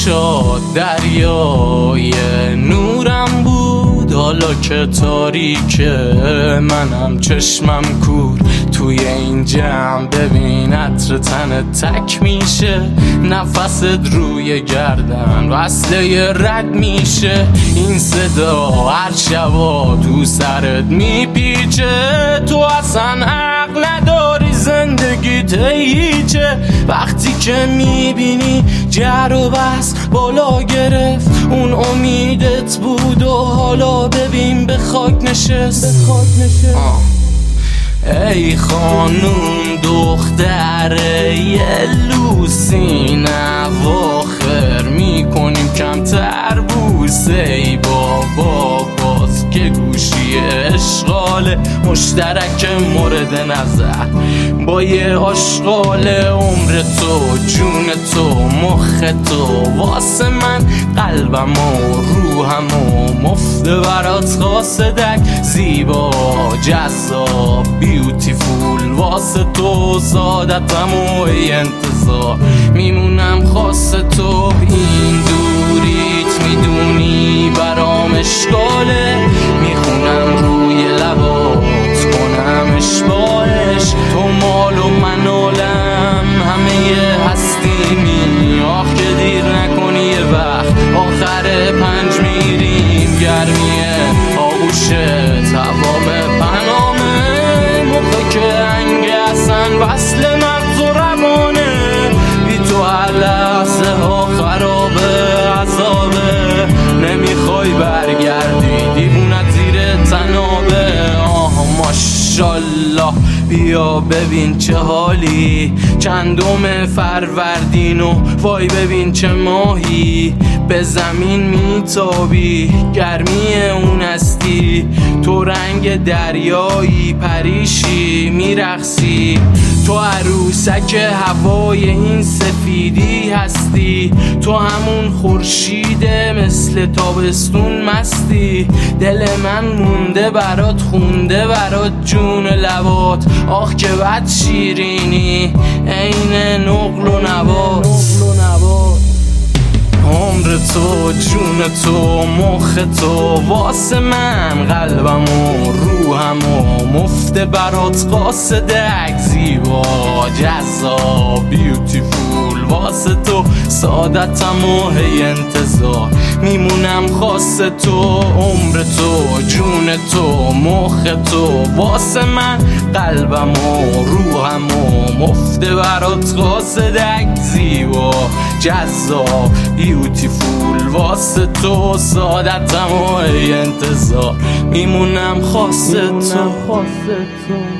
چشات دریای نورم بود، حالا که تاریکه منم چشمم کور. توی این جمع ببین عطر تن تک میشه، نفست روی گردن وصله رگ میشه. این صدا هر شبا تو سرت میپیچه، تو اصلا عقل نداری زندگیت هیچه. وقتی که میبینی جر و بس بالا گرفت، اون امیدت بود و حالا ببین به خاک نشست. ای خانوم دختره یه لوسین اواخر میکنیم کمتر بوسه. ای بابا باز که گوشی اشغال مشترک مورد نظر با یه آشغال. عمر تو جون تو مخ تو واسه من، قلبم و روحم و مفته برات قاصدک. زیبا جذاب بیوتیفول واسه تو، سعادتم و انتظار میمونم خاصه تو. این دوریت میدونی برام اشکاله، میخونم روی لبات کنم اشباهش. تو مال و من عالم همه هستیمی، آخ که دیر نکنی یه وقت آخر 5 میریم. گرمیه آغوشه تمام پنامه، موقع که انگه اصلا وصل مغز و روانه. بی تو هر لحظه ها خرابه عذابه، نمیخوای برگردی دیوونت زیر تنابه. ماشالله بیا ببین چه حالی، چندم فروردین و وای ببین چه ماهی. به زمین میتابی گرمی اون هستی، تو رنگ دریایی پریشی میرقصی. تو عروسک هوای این سفیدی هستی، تو همون خورشیده مثل تابستون مستی. دل من مونده برات خونده برات جون لبات، آخ که بد شیرینی عین نقل و نبات. عمر تو جون تو مخ تو واسه من، قلبم و روحم و مفته برات قاصدک. زیبا جذاب بیوتیفول واسه تو، سعادتم و هی انتظار میمونم خاصه تو. عمر تو جون تو مخ تو واسه من، قلبم و روحم و مفته برات قاصدک. زیبا جذاب بیوتیفول واسه تو، سعادتم و هی انتظار میمونم خاصه تو.